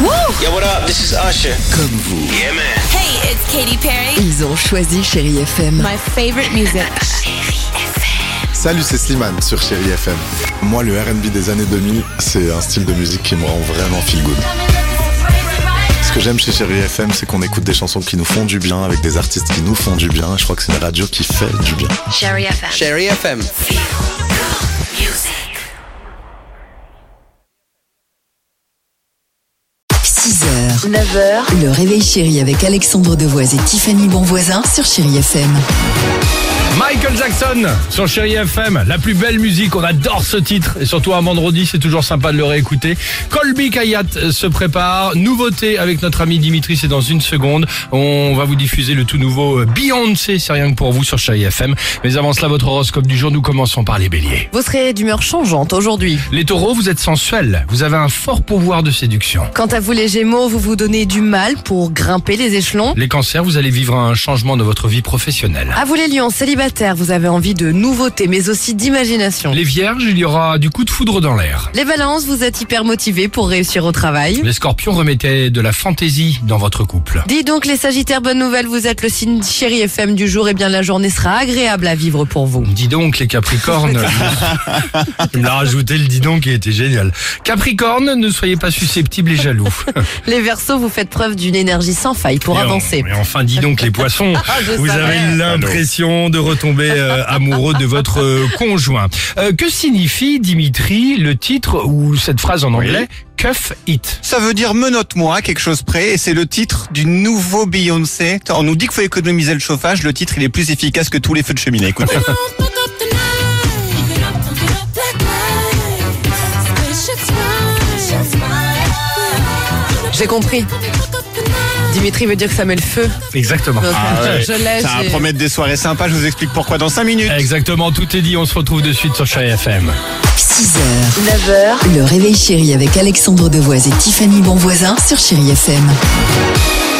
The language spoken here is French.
Yo, what up? This is Usher. Comme vous. Yeah, man. Hey, it's Katy Perry. Ils ont choisi Chérie FM. My favorite music. Salut, c'est Slimane sur Chérie FM. Moi, le R&B des années 2000, c'est un style de musique qui me rend vraiment feel good. Ce que j'aime chez Chérie FM, c'est qu'on écoute des chansons qui nous font du bien, avec des artistes qui nous font du bien. Je crois que c'est une radio qui fait du bien. Chérie FM. Chérie FM. 6h, 9h, le réveil chéri avec Alexandre Devoise et Tiffany Bonvoisin sur Chérie FM. Michael Jackson sur Chérie FM, la plus belle musique, on adore ce titre et surtout un vendredi c'est toujours sympa de le réécouter. Colby Kayat se prépare, nouveauté avec notre ami Dimitri, c'est dans une seconde. On va vous diffuser le tout nouveau Beyoncé, c'est rien que pour vous sur Chérie FM. Mais avant cela, votre horoscope du jour, nous commençons par les béliers. Vous serez d'humeur changeante aujourd'hui. Les taureaux, vous êtes sensuels, vous avez un fort pouvoir de séduction. Quant à vous les gémeaux, vous vous donnez du mal pour grimper les échelons. Les cancers, vous allez vivre un changement de votre vie professionnelle. À vous les lions, célibataires, vous avez envie de nouveautés mais aussi d'imagination. Les vierges, il y aura du coup de foudre dans l'air. Les balances, vous êtes hyper motivés pour réussir au travail. Les scorpions, remettez de la fantaisie dans votre couple. Dis donc les sagittaires, bonne nouvelle, vous êtes le signe Chérie FM du jour, et bien la journée sera agréable à vivre pour vous. Dis donc les capricornes. Il me l'a rajouté le dis donc qui était génial. Capricorne, ne soyez pas susceptibles et jaloux. Les verseaux, vous faites preuve d'une énergie sans faille pour avancer. Et enfin, dis donc les poissons, vous savais. avez l'impression de retomber amoureux de votre conjoint. Que signifie, Dimitri, le titre ou cette phrase en anglais, Cuff It? Ça veut dire menotte-moi, quelque chose près, et c'est le titre du nouveau Beyoncé. On nous dit qu'il faut économiser le chauffage, le titre il est plus efficace que tous les feux de cheminée, écoutez. J'ai compris. Dimitri veut dire que ça met le feu. Exactement. Donc, je l'ai. Ça va promettre des soirées sympas, je vous explique pourquoi dans 5 minutes. Exactement, tout est dit, on se retrouve de suite sur Chérie FM. 6h, 9h, le réveil chéri avec Alexandre Devoise et Tiffany Bonvoisin sur Chérie FM.